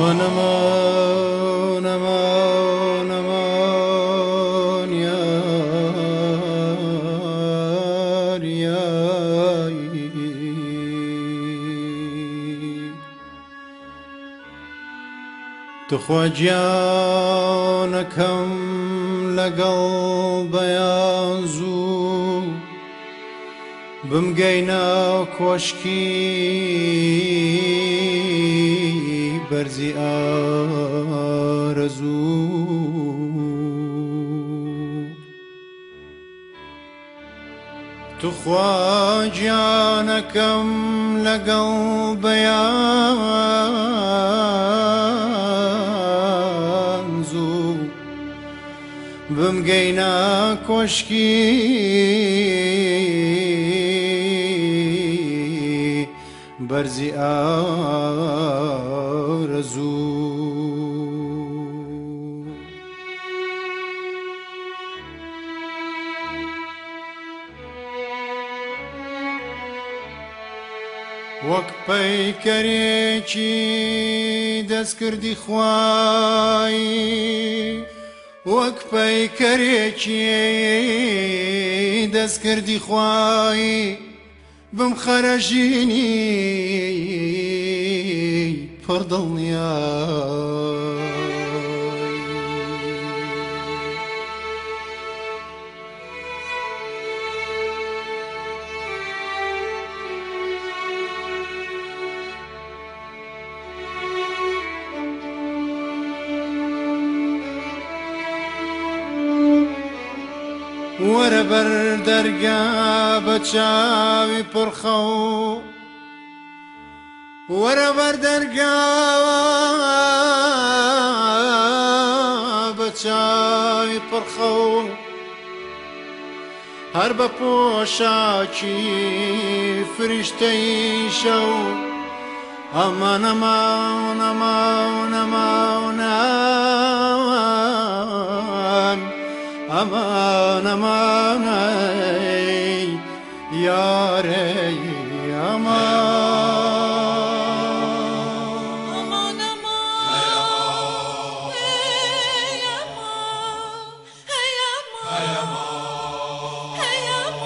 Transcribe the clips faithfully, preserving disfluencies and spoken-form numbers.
Aman aman aman aman yar yar تخوا گیانەکەم لەگەڵ بەیانزوو بمگەینە کۆشکی بەرزی ئارەزوو تخوا گیانەکەم لەگەڵ بەیانزوو بمگەینە کۆشکی بەرزی ئارەزوو وەک پەیکەرێکی دەستکردی خوای وەک پەیکەرێکی دەستکردی خوای بم خەرەژینی پڕ دڵنیای وەرە بەر دەرگا بە چاوی پڕخەو وەرە بەر دەرگا بە چاوی پڕخەو هەر بە پۆشاکی فریشتەی شەو ئەمان ئەمان ئەمان ئەمانان aman aman ey yar ey aman aman aman ey aman hey aman hey aman hey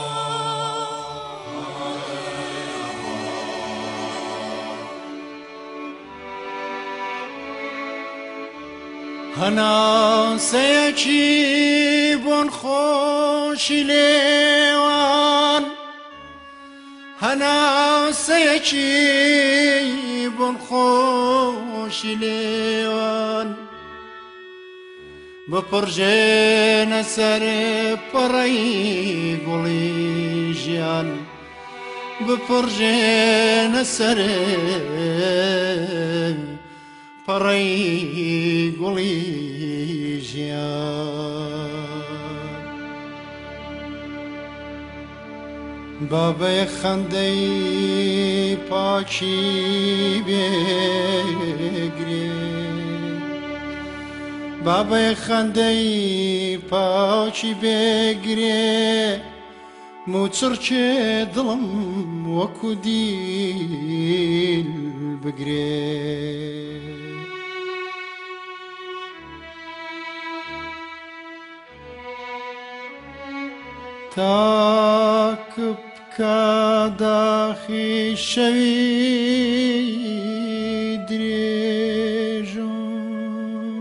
aman هەناسەیەکی بۆن خۆشی لێوان هەناسەیەکی بۆن خۆشی لێوان بپڕژێنە سەر پەڕەی گوڵی ژیان بپڕژێنە سەر پەڕەی گوڵی ژیان بابەیە خەندەی پاچی بێگرێ بابەیە خەندەی پاچی بێگرێ موچڕکێ دڵم وەکو دیل بگرێ تاک بکە داخی شەوی درێژم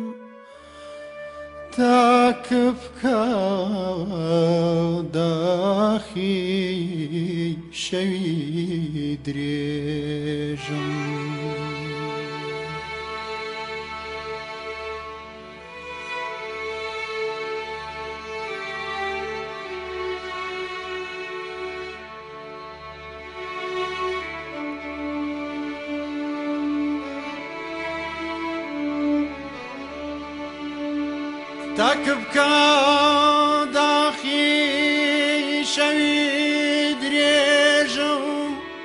تاک بکە داخی شەوی درێژم تاک بکە داخی شەوی درێژم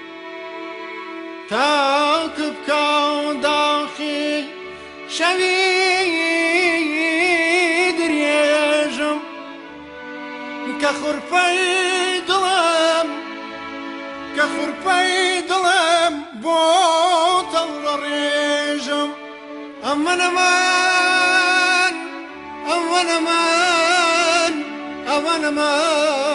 تاک بکە داخی شەوی درێژم کە خوڕپەی دڵم کە خوڕپەی دڵم بۆ تەڵ ڕێژم aman aman aman aman aman aman